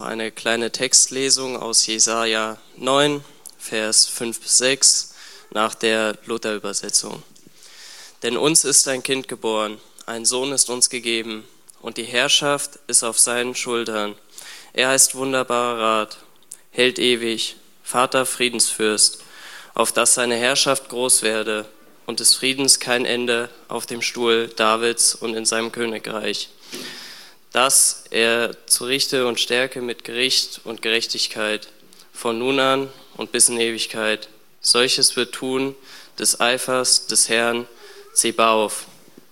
Eine kleine Textlesung aus Jesaja 9, Vers 5-6 nach der Luther-Übersetzung. Denn uns ist ein Kind geboren, ein Sohn ist uns gegeben, und die Herrschaft ist auf seinen Schultern. Er heißt wunderbarer Rat, Held ewig, Vater Friedensfürst, auf dass seine Herrschaft groß werde und des Friedens kein Ende auf dem Stuhl Davids und in seinem Königreich. Dass er zu Richte und Stärke mit Gericht und Gerechtigkeit von nun an und bis in Ewigkeit. Solches wird tun des Eifers des Herrn Zebaoth.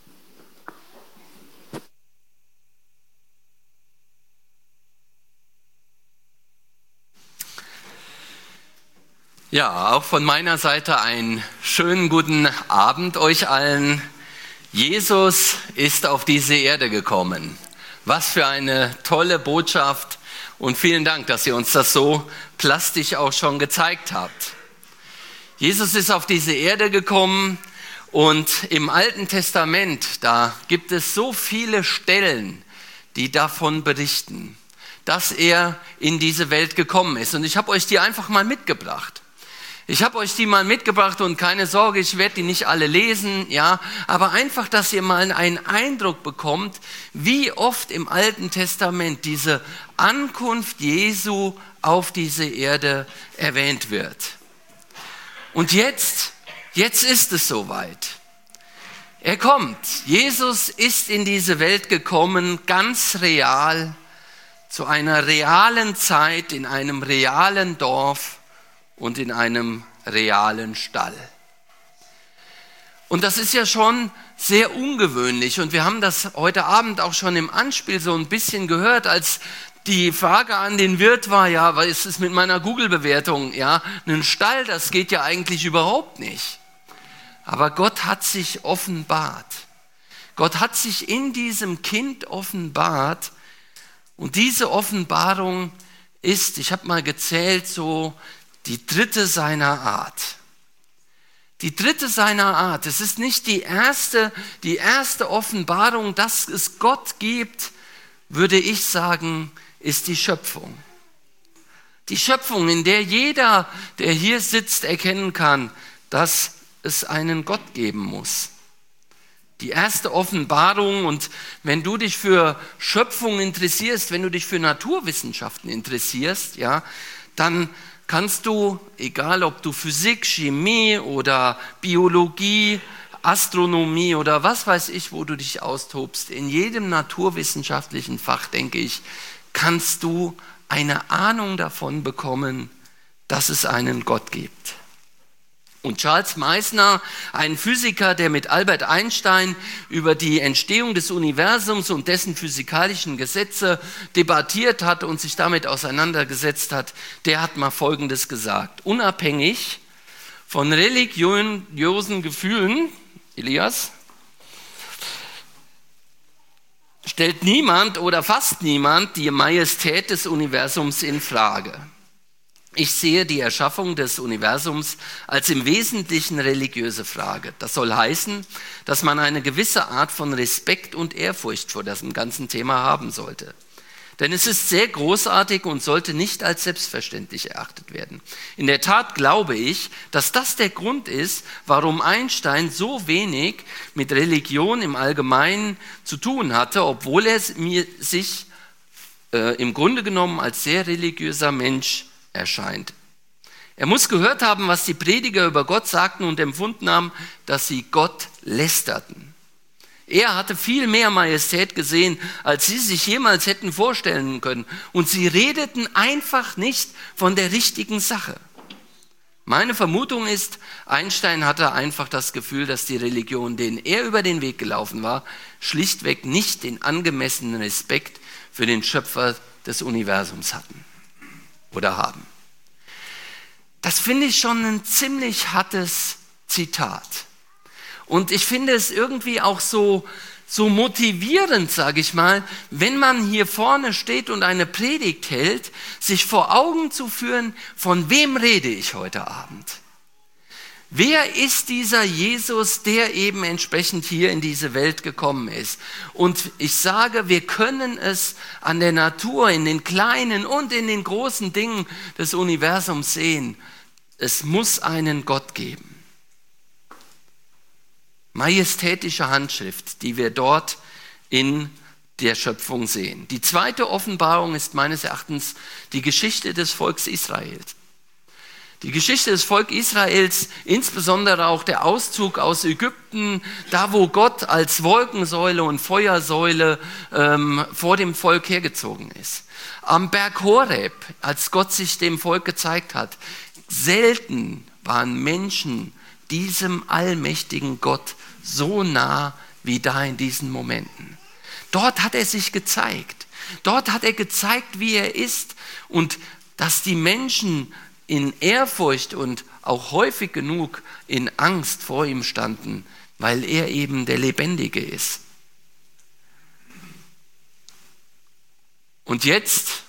Ja, auch von meiner Seite einen schönen guten Abend euch allen. Jesus ist auf diese Erde gekommen. Was für eine tolle Botschaft und vielen Dank, dass ihr uns das so plastisch auch schon gezeigt habt. Jesus ist auf diese Erde gekommen und im Alten Testament, da gibt es so viele Stellen, die davon berichten, dass er in diese Welt gekommen ist. Und ich habe euch die einfach mal mitgebracht. Und keine Sorge, ich werde die nicht alle lesen, ja, aber einfach, dass ihr mal einen Eindruck bekommt, wie oft im Alten Testament diese Ankunft Jesu auf diese Erde erwähnt wird. Und jetzt ist es soweit. Er kommt. Jesus ist in diese Welt gekommen, ganz real, zu einer realen Zeit, in einem realen Dorf und in einem realen Stall. Und das ist ja schon sehr ungewöhnlich. Und wir haben das heute Abend auch schon im Anspiel so ein bisschen gehört, als die Frage an den Wirt war, ja, was ist es mit meiner Google-Bewertung? Ja, ein Stall, das geht ja eigentlich überhaupt nicht. Aber Gott hat sich offenbart. Gott hat sich in diesem Kind offenbart. Und diese Offenbarung ist, ich habe mal gezählt, so die dritte seiner Art. Die dritte seiner Art. Es ist nicht die erste Offenbarung, dass es Gott gibt, würde ich sagen, ist die Schöpfung. Die Schöpfung, in der jeder, der hier sitzt, erkennen kann, dass es einen Gott geben muss. Die erste Offenbarung, und wenn du dich für Schöpfung interessierst, wenn du dich für Naturwissenschaften interessierst, ja, dann kannst du, egal ob du Physik, Chemie oder Biologie, Astronomie oder was weiß ich, wo du dich austobst, in jedem naturwissenschaftlichen Fach, denke ich, kannst du eine Ahnung davon bekommen, dass es einen Gott gibt. Und Charles Meissner, ein Physiker, der mit Albert Einstein über die Entstehung des Universums und dessen physikalischen Gesetze debattiert hat und sich damit auseinandergesetzt hat, der hat mal Folgendes gesagt: Unabhängig von religiösen Gefühlen, Elias, stellt niemand oder fast niemand die Majestät des Universums in Frage. Ich sehe die Erschaffung des Universums als im Wesentlichen religiöse Frage. Das soll heißen, dass man eine gewisse Art von Respekt und Ehrfurcht vor diesem ganzen Thema haben sollte. Denn es ist sehr großartig und sollte nicht als selbstverständlich erachtet werden. In der Tat glaube ich, dass das der Grund ist, warum Einstein so wenig mit Religion im Allgemeinen zu tun hatte, obwohl er sich im Grunde genommen als sehr religiöser Mensch erscheint. Er muss gehört haben, was die Prediger über Gott sagten und empfunden haben, dass sie Gott lästerten. Er hatte viel mehr Majestät gesehen, als sie sich jemals hätten vorstellen können. Und sie redeten einfach nicht von der richtigen Sache. Meine Vermutung ist, Einstein hatte einfach das Gefühl, dass die Religionen, denen er über den Weg gelaufen war, schlichtweg nicht den angemessenen Respekt für den Schöpfer des Universums hatten oder haben. Das finde ich schon ein ziemlich hartes Zitat. Und ich finde es irgendwie auch so motivierend, sage ich mal, wenn man hier vorne steht und eine Predigt hält, sich vor Augen zu führen, von wem rede ich heute Abend? Wer ist dieser Jesus, der eben entsprechend hier in diese Welt gekommen ist? Und ich sage, wir können es an der Natur, in den kleinen und in den großen Dingen des Universums sehen. Es muss einen Gott geben. Majestätische Handschrift, die wir dort in der Schöpfung sehen. Die zweite Offenbarung ist meines Erachtens die Geschichte des Volkes Israels. Die Geschichte des Volkes Israels, insbesondere auch der Auszug aus Ägypten, da wo Gott als Wolkensäule und Feuersäule vor dem Volk hergezogen ist. Am Berg Horeb, als Gott sich dem Volk gezeigt hat, selten waren Menschen diesem allmächtigen Gott so nah wie da in diesen Momenten. Dort hat er sich gezeigt. Dort hat er gezeigt, wie er ist und dass die Menschen in Ehrfurcht und auch häufig genug in Angst vor ihm standen, weil er eben der Lebendige ist. Und jetzt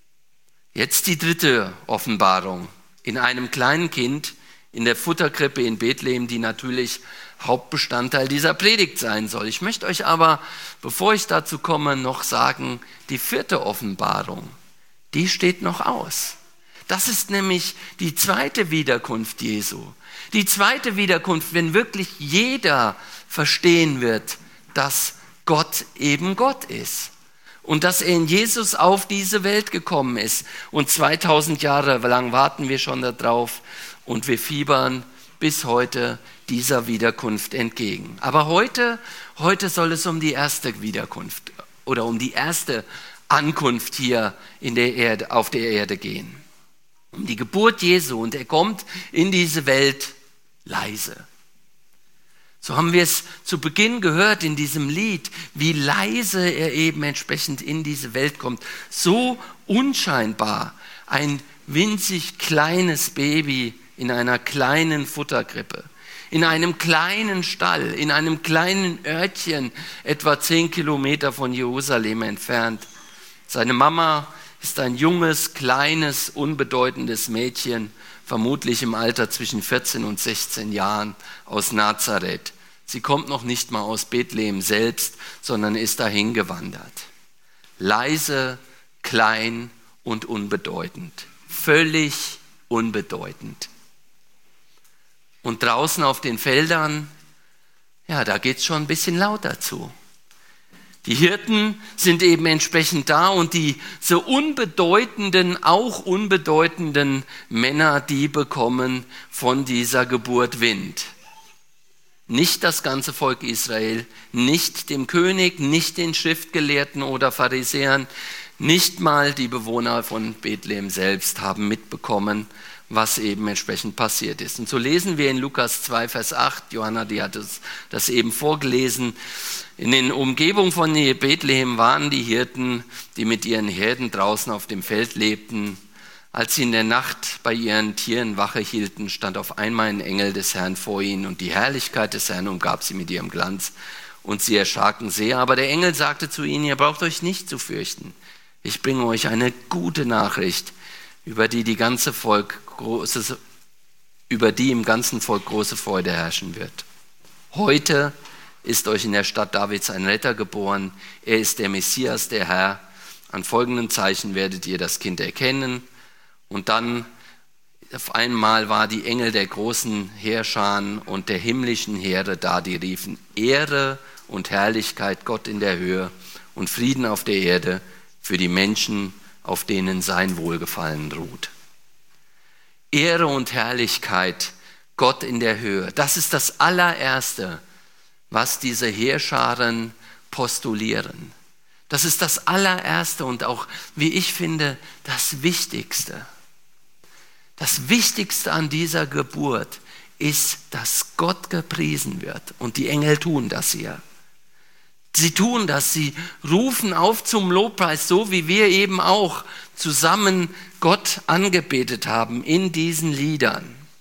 die dritte Offenbarung in einem kleinen Kind in der Futterkrippe in Bethlehem, die natürlich Hauptbestandteil dieser Predigt sein soll. Ich möchte euch aber, bevor ich dazu komme, noch sagen, die vierte Offenbarung, die steht noch aus. Das ist nämlich die zweite Wiederkunft Jesu. Die zweite Wiederkunft, wenn wirklich jeder verstehen wird, dass Gott eben Gott ist. Und dass er in Jesus auf diese Welt gekommen ist. Und 2000 Jahre lang warten wir schon darauf und wir fiebern bis heute dieser Wiederkunft entgegen. Aber heute soll es um die erste Wiederkunft oder um die erste Ankunft hier auf der Erde gehen. Um die Geburt Jesu, und er kommt in diese Welt leise. So haben wir es zu Beginn gehört in diesem Lied, wie leise er eben entsprechend in diese Welt kommt. So unscheinbar, ein winzig kleines Baby in einer kleinen Futterkrippe, in einem kleinen Stall, in einem kleinen Örtchen, etwa 10 Kilometer von Jerusalem entfernt. Seine Mama ist ein junges, kleines, unbedeutendes Mädchen, vermutlich im Alter zwischen 14 und 16 Jahren aus Nazareth. Sie kommt noch nicht mal aus Bethlehem selbst, sondern ist dahin gewandert. Leise, klein und unbedeutend. Völlig unbedeutend. Und draußen auf den Feldern, ja, da geht es schon ein bisschen lauter zu. Die Hirten sind eben entsprechend da und die so unbedeutenden, auch unbedeutenden Männer, die bekommen von dieser Geburt Wind. Nicht das ganze Volk Israel, nicht dem König, nicht den Schriftgelehrten oder Pharisäern, nicht mal die Bewohner von Bethlehem selbst haben mitbekommen, was eben entsprechend passiert ist. Und so lesen wir in Lukas 2, Vers 8, Johanna, die hat das eben vorgelesen, in den Umgebungen von Bethlehem waren die Hirten, die mit ihren Herden draußen auf dem Feld lebten. Als sie in der Nacht bei ihren Tieren Wache hielten, stand auf einmal ein Engel des Herrn vor ihnen und die Herrlichkeit des Herrn umgab sie mit ihrem Glanz und sie erschraken sehr. Aber der Engel sagte zu ihnen, ihr braucht euch nicht zu fürchten. Ich bringe euch eine gute Nachricht, über die im ganzen Volk große Freude herrschen wird. Heute ist euch in der Stadt Davids ein Retter geboren. Er ist der Messias, der Herr. An folgenden Zeichen werdet ihr das Kind erkennen. Und dann auf einmal war die Engel der großen Heerscharen und der himmlischen Heere da, die riefen Ehre und Herrlichkeit Gott in der Höhe und Frieden auf der Erde für die Menschen, auf denen sein Wohlgefallen ruht. Ehre und Herrlichkeit Gott in der Höhe. Das ist das allererste, was diese Heerscharen postulieren. Das ist das allererste und auch, wie ich finde, das Wichtigste. Das Wichtigste an dieser Geburt ist, dass Gott gepriesen wird. Und die Engel tun das hier. Sie tun das, sie rufen auf zum Lobpreis, so wie wir eben auch zusammen Gott angebetet haben in diesen Liedern.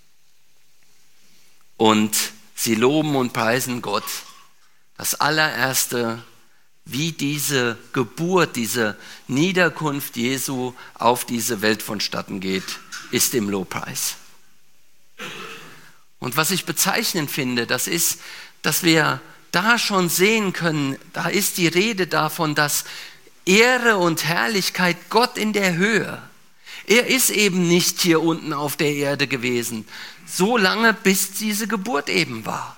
Und sie loben und preisen Gott. Das allererste, wie diese Geburt, diese Niederkunft Jesu auf diese Welt vonstatten geht, ist im Lobpreis. Und was ich bezeichnend finde, das ist, dass wir da schon sehen können, da ist die Rede davon, dass Ehre und Herrlichkeit Gott in der Höhe. Er ist eben nicht hier unten auf der Erde gewesen, so lange bis diese Geburt eben war.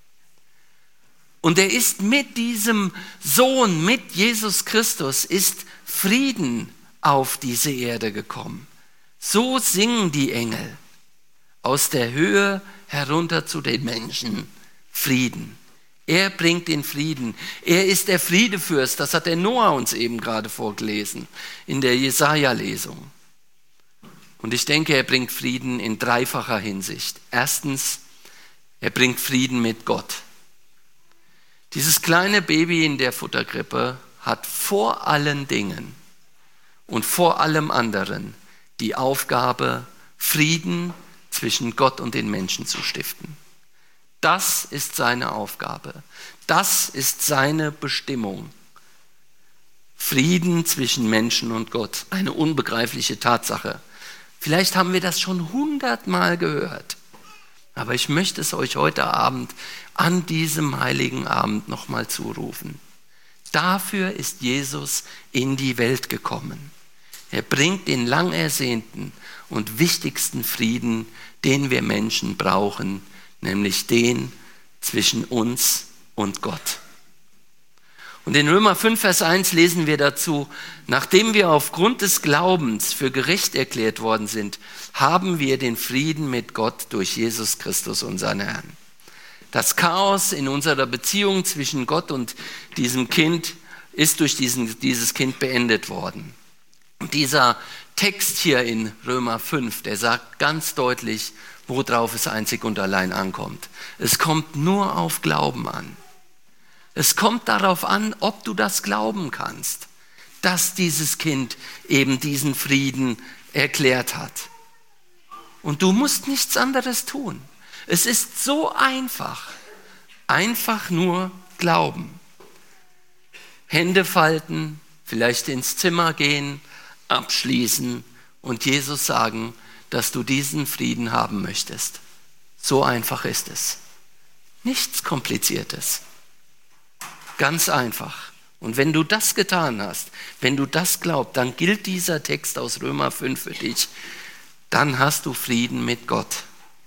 Und er ist mit diesem Sohn, mit Jesus Christus, ist Frieden auf diese Erde gekommen. So singen die Engel aus der Höhe herunter zu den Menschen Frieden. Er bringt den Frieden. Er ist der Friedefürst. Das hat der Noah uns eben gerade vorgelesen in der Jesaja-Lesung. Und ich denke, er bringt Frieden in dreifacher Hinsicht. Erstens, er bringt Frieden mit Gott. Dieses kleine Baby in der Futterkrippe hat vor allen Dingen und vor allem anderen die Aufgabe, Frieden zwischen Gott und den Menschen zu stiften. Das ist seine Aufgabe. Das ist seine Bestimmung. Frieden zwischen Menschen und Gott. Eine unbegreifliche Tatsache. Vielleicht haben wir das schon 100-mal gehört. Aber ich möchte es euch heute Abend an diesem heiligen Abend nochmal zurufen. Dafür ist Jesus in die Welt gekommen. Er bringt den lang ersehnten und wichtigsten Frieden, den wir Menschen brauchen, nämlich den zwischen uns und Gott. Und in Römer 5, Vers 1 lesen wir dazu: Nachdem wir aufgrund des Glaubens für gerecht erklärt worden sind, haben wir den Frieden mit Gott durch Jesus Christus, unseren Herrn. Das Chaos in unserer Beziehung zwischen Gott und diesem Kind ist durch dieses Kind beendet worden. Und dieser Text hier in Römer 5, der sagt ganz deutlich, worauf es einzig und allein ankommt. Es kommt nur auf Glauben an. Es kommt darauf an, ob du das glauben kannst, dass dieses Kind eben diesen Frieden erklärt hat. Und du musst nichts anderes tun. Es ist so einfach. Einfach nur glauben. Hände falten, vielleicht ins Zimmer gehen, abschließen und Jesus sagen, dass du diesen Frieden haben möchtest. So einfach ist es. Nichts Kompliziertes. Ganz einfach. Und wenn du das getan hast, wenn du das glaubst, dann gilt dieser Text aus Römer 5 für dich. Dann hast du Frieden mit Gott.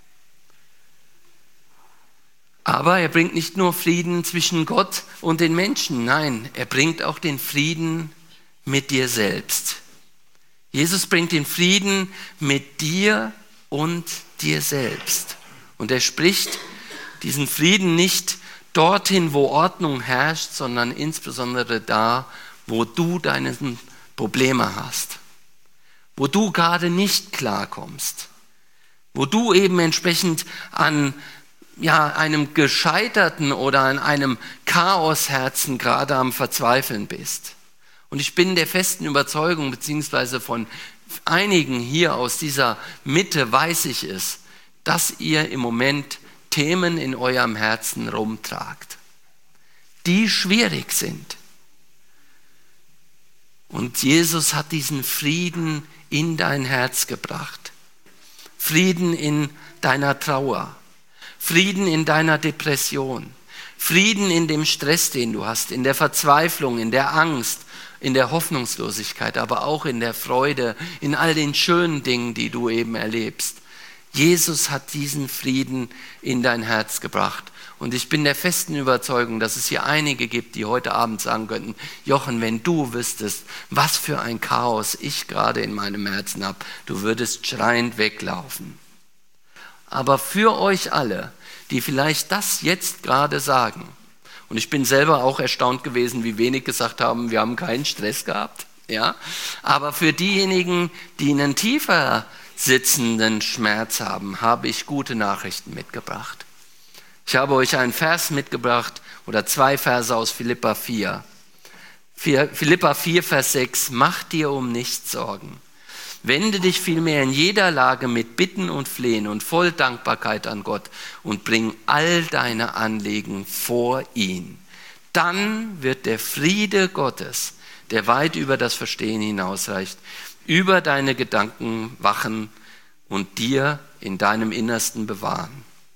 Aber er bringt nicht nur Frieden zwischen Gott und den Menschen. Nein, er bringt auch den Frieden mit dir selbst. Jesus bringt den Frieden mit dir und dir selbst. Und er spricht diesen Frieden nicht dorthin, wo Ordnung herrscht, sondern insbesondere da, wo du deine Probleme hast. Wo du gerade nicht klarkommst. Wo du eben entsprechend an einem gescheiterten oder an einem Chaosherzen gerade am Verzweifeln bist. Und ich bin der festen Überzeugung, beziehungsweise von einigen hier aus dieser Mitte weiß ich es, dass ihr im Moment Themen in eurem Herzen rumtragt, die schwierig sind. Und Jesus hat diesen Frieden in dein Herz gebracht. Frieden in deiner Trauer. Frieden in deiner Depression. Frieden in dem Stress, den du hast, in der Verzweiflung, in der Angst, in der Hoffnungslosigkeit, aber auch in der Freude, in all den schönen Dingen, die du eben erlebst. Jesus hat diesen Frieden in dein Herz gebracht. Und ich bin der festen Überzeugung, dass es hier einige gibt, die heute Abend sagen könnten: Jochen, wenn du wüsstest, was für ein Chaos ich gerade in meinem Herzen habe, du würdest schreiend weglaufen. Aber für euch alle, die vielleicht das jetzt gerade sagen, und ich bin selber auch erstaunt gewesen, wie wenig gesagt haben, wir haben keinen Stress gehabt, ja? Aber für diejenigen, die einen tiefer sitzenden Schmerz haben, habe ich gute Nachrichten mitgebracht. Ich habe euch einen Vers mitgebracht oder 2 Verse aus Philipper 4. Philipper 4, Vers 6. Mach dir um nichts Sorgen. Wende dich vielmehr in jeder Lage mit Bitten und Flehen und voll Dankbarkeit an Gott und bring all deine Anliegen vor ihn. Dann wird der Friede Gottes, der weit über das Verstehen hinausreicht, über deine Gedanken wachen und dir in deinem Innersten bewahren.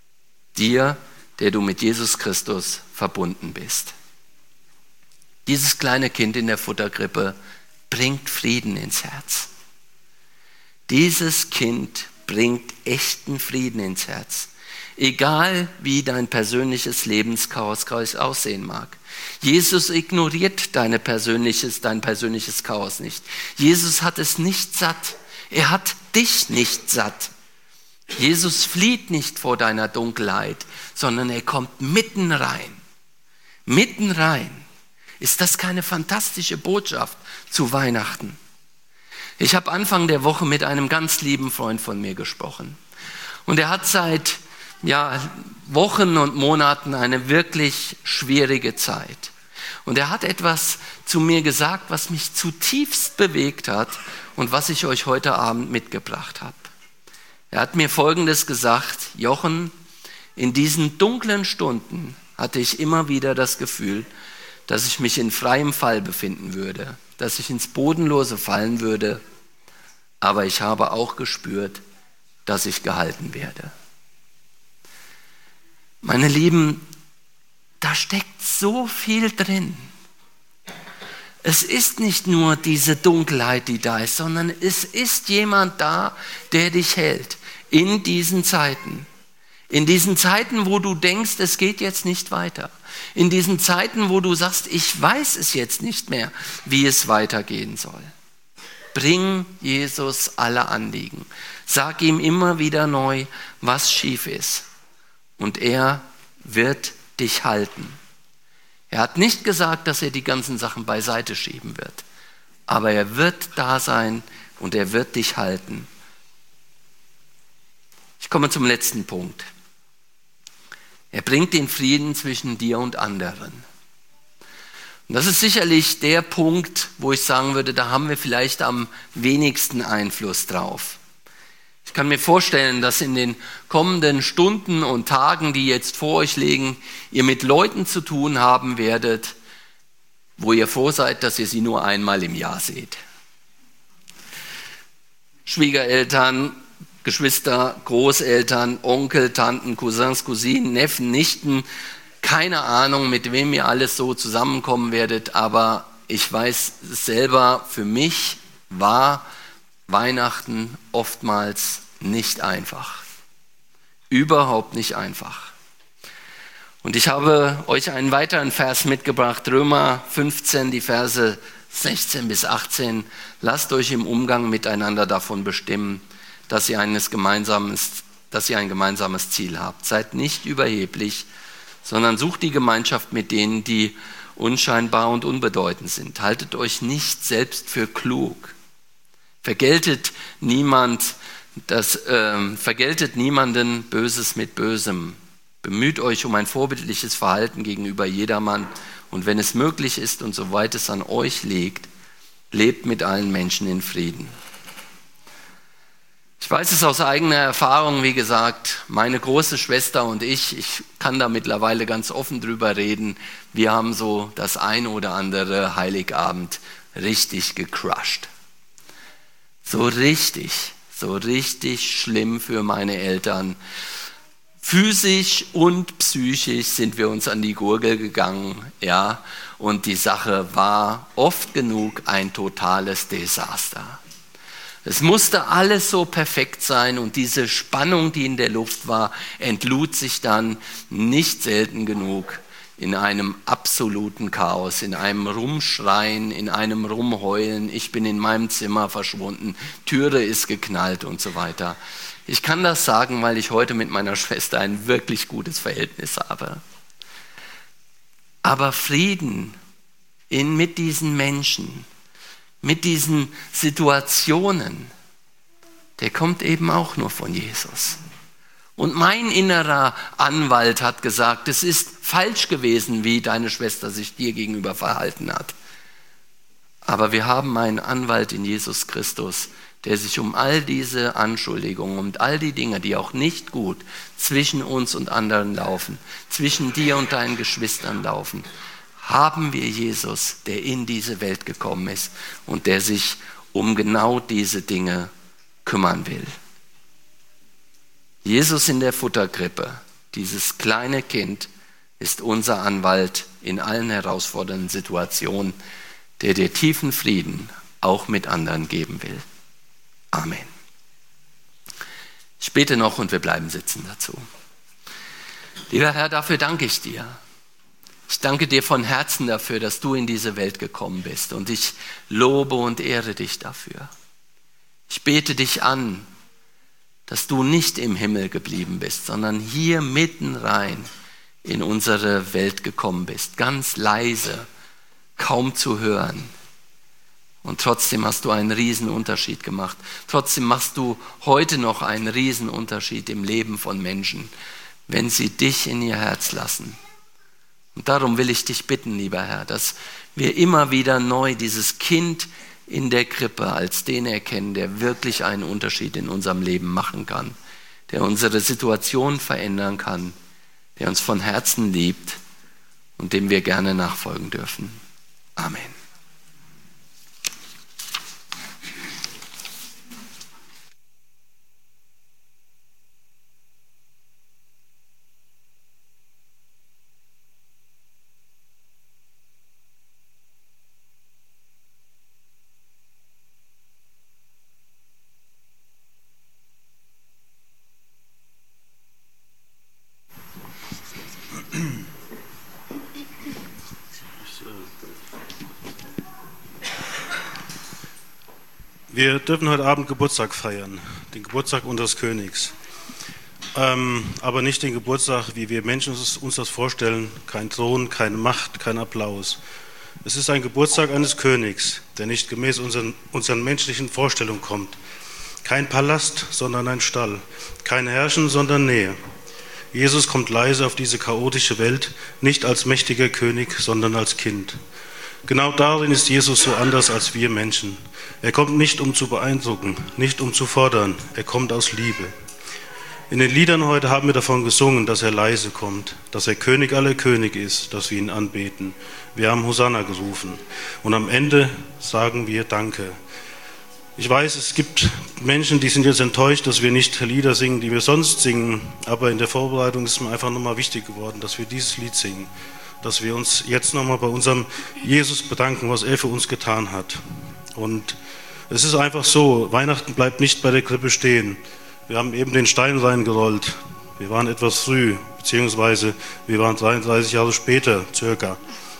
Dir, der du mit Jesus Christus verbunden bist. Dieses kleine Kind in der Futterkrippe bringt Frieden ins Herz. Dieses Kind bringt echten Frieden ins Herz. Egal wie dein persönliches Lebenschaos aussehen mag. Jesus ignoriert dein persönliches Chaos nicht. Jesus hat es nicht satt. Er hat dich nicht satt. Jesus flieht nicht vor deiner Dunkelheit, sondern er kommt mitten rein. Mitten rein. Ist das keine fantastische Botschaft zu Weihnachten? Ich habe Anfang der Woche mit einem ganz lieben Freund von mir gesprochen. Und er hat seit Wochen und Monaten eine wirklich schwierige Zeit. Und er hat etwas zu mir gesagt, was mich zutiefst bewegt hat und was ich euch heute Abend mitgebracht habe. Er hat mir Folgendes gesagt: Jochen, in diesen dunklen Stunden hatte ich immer wieder das Gefühl, dass ich mich in freiem Fall befinden würde, dass ich ins Bodenlose fallen würde, aber ich habe auch gespürt, dass ich gehalten werde. Meine Lieben, da steckt so viel drin. Es ist nicht nur diese Dunkelheit, die da ist, sondern es ist jemand da, der dich hält in diesen Zeiten. In diesen Zeiten, wo du denkst, es geht jetzt nicht weiter. In diesen Zeiten, wo du sagst, ich weiß es jetzt nicht mehr, wie es weitergehen soll. Bring Jesus alle Anliegen. Sag ihm immer wieder neu, was schief ist. Und er wird dich halten. Er hat nicht gesagt, dass er die ganzen Sachen beiseite schieben wird. Aber er wird da sein und er wird dich halten. Ich komme zum letzten Punkt. Er bringt den Frieden zwischen dir und anderen. Und das ist sicherlich der Punkt, wo ich sagen würde, da haben wir vielleicht am wenigsten Einfluss drauf. Ich kann mir vorstellen, dass in den kommenden Stunden und Tagen, die jetzt vor euch liegen, ihr mit Leuten zu tun haben werdet, wo ihr froh seid, dass ihr sie nur einmal im Jahr seht. Schwiegereltern, Geschwister, Großeltern, Onkel, Tanten, Cousins, Cousinen, Neffen, Nichten, keine Ahnung, mit wem ihr alles so zusammenkommen werdet, aber ich weiß selber, für mich war Weihnachten oftmals nicht einfach. Überhaupt nicht einfach. Und ich habe euch einen weiteren Vers mitgebracht, Römer 15, die Verse 16 bis 18. Lasst euch im Umgang miteinander davon bestimmen, dass ihr ein gemeinsames Ziel habt. Seid nicht überheblich, sondern sucht die Gemeinschaft mit denen, die unscheinbar und unbedeutend sind. Haltet euch nicht selbst für klug. Vergeltet niemanden Böses mit Bösem. Bemüht euch um ein vorbildliches Verhalten gegenüber jedermann. Und wenn es möglich ist und soweit es an euch liegt, lebt mit allen Menschen in Frieden. Ich weiß es aus eigener Erfahrung, wie gesagt, meine große Schwester und ich kann da mittlerweile ganz offen drüber reden, wir haben so das ein oder andere Heiligabend richtig gecrushed. So richtig schlimm für meine Eltern. Physisch und psychisch sind wir uns an die Gurgel gegangen, ja, und die Sache war oft genug ein totales Desaster. Es musste alles so perfekt sein und diese Spannung, die in der Luft war, entlud sich dann nicht selten genug in einem absoluten Chaos, in einem Rumschreien, in einem Rumheulen. Ich bin in meinem Zimmer verschwunden, Türe ist geknallt und so weiter. Ich kann das sagen, weil ich heute mit meiner Schwester ein wirklich gutes Verhältnis habe. Aber Frieden mit diesen Menschen, mit diesen Situationen, der kommt eben auch nur von Jesus. Und mein innerer Anwalt hat gesagt, es ist falsch gewesen, wie deine Schwester sich dir gegenüber verhalten hat. Aber wir haben einen Anwalt in Jesus Christus, der sich um all diese Anschuldigungen und all die Dinge, die auch nicht gut zwischen uns und anderen laufen, zwischen dir und deinen Geschwistern laufen, haben wir Jesus, der in diese Welt gekommen ist und der sich um genau diese Dinge kümmern will. Jesus in der Futterkrippe Dieses kleine Kind ist unser Anwalt in allen herausfordernden Situationen, der dir tiefen Frieden auch mit anderen geben will. Amen. Ich bete noch und wir bleiben sitzen dazu. Lieber Herr, dafür danke ich dir. Ich danke dir von Herzen dafür, dass du in diese Welt gekommen bist und ich lobe und ehre dich dafür. Ich bete dich an, dass du nicht im Himmel geblieben bist, sondern hier mitten rein in unsere Welt gekommen bist, ganz leise, kaum zu hören. Und trotzdem hast du einen Riesenunterschied gemacht. Trotzdem machst du heute noch einen Riesenunterschied im Leben von Menschen, wenn sie dich in ihr Herz lassen. Und darum will ich dich bitten, lieber Herr, dass wir immer wieder neu dieses Kind in der Krippe als den erkennen, der wirklich einen Unterschied in unserem Leben machen kann, der unsere Situation verändern kann, der uns von Herzen liebt und dem wir gerne nachfolgen dürfen. Amen. Wir dürfen heute Abend Geburtstag feiern, den Geburtstag unseres Königs. Aber nicht den Geburtstag, wie wir Menschen uns das vorstellen, kein Thron, keine Macht, kein Applaus. Es ist ein Geburtstag eines Königs, der nicht gemäß unseren menschlichen Vorstellungen kommt. Kein Palast, sondern ein Stall, kein Herrschen, sondern Nähe. Jesus kommt leise auf diese chaotische Welt, nicht als mächtiger König, sondern als Kind. Genau darin ist Jesus so anders als wir Menschen. Er kommt nicht, um zu beeindrucken, nicht um zu fordern, er kommt aus Liebe. In den Liedern heute haben wir davon gesungen, dass er leise kommt, dass er König aller Könige ist, dass wir ihn anbeten. Wir haben Hosanna gerufen und am Ende sagen wir Danke. Ich weiß, es gibt Menschen, die sind jetzt enttäuscht, dass wir nicht Lieder singen, die wir sonst singen, aber in der Vorbereitung ist mir einfach nochmal wichtig geworden, dass wir dieses Lied singen. Dass wir uns jetzt nochmal bei unserem Jesus bedanken, was er für uns getan hat. Und es ist einfach so, Weihnachten bleibt nicht bei der Krippe stehen. Wir haben eben den Stein reingerollt. Wir waren etwas früh, beziehungsweise wir waren 33 Jahre später, circa.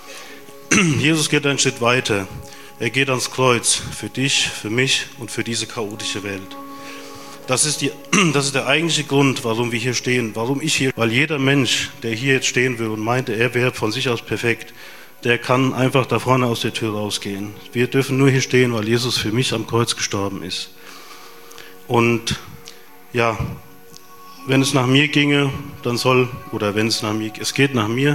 Jesus geht einen Schritt weiter. Er geht ans Kreuz für dich, für mich und für diese chaotische Welt. Das ist der eigentliche Grund, warum wir hier stehen, warum ich hier, weil jeder Mensch, der hier jetzt stehen will und meinte, er wäre von sich aus perfekt, der kann einfach da vorne aus der Tür rausgehen. Wir dürfen nur hier stehen, weil Jesus für mich am Kreuz gestorben ist. Und ja, wenn es nach mir ginge, es geht nach mir,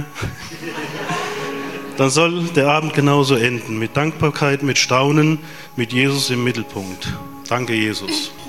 dann soll der Abend genauso enden, mit Dankbarkeit, mit Staunen, mit Jesus im Mittelpunkt. Danke, Jesus.